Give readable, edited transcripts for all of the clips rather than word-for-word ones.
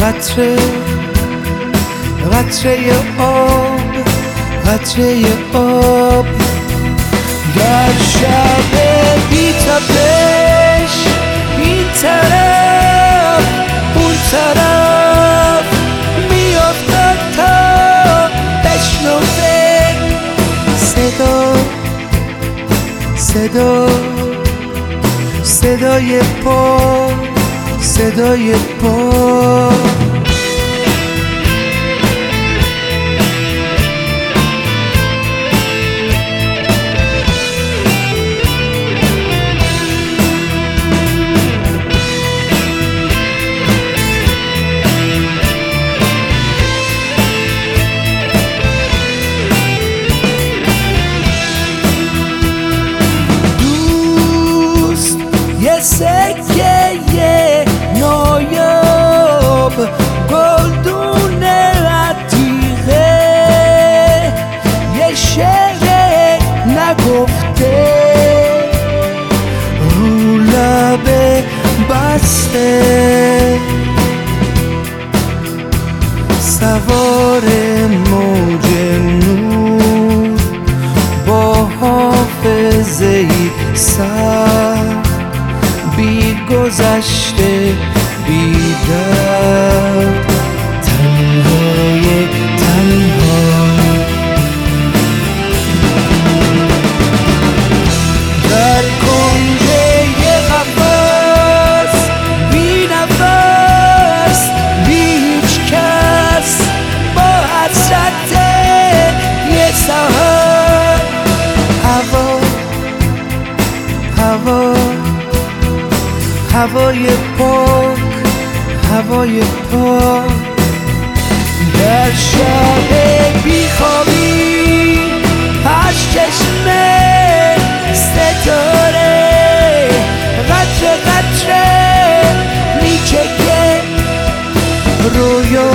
قطره قطره آب، قطره آب در شب بی تپش، این طرف اون طرف میافتد تا بشنوه صدا صدا صدای پا، صدای پا. سکه نایاب، گلدون عتیقه، یه شعر نگفته رو لب بسته، سوار موج نور با حافظه‌ای سر، بی گذشته بی درد، تنهای تنها در کنج یه قفس، بی نفس بی هیچ کس، با حسرت یه سحر. هوا هوا هوای پاک، هوای پاک در شب بیخوابی، از چشم ستاره قطره قطره میچکه رویا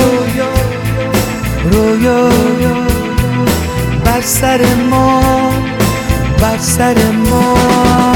رویا بر سر ما، بر سر ما.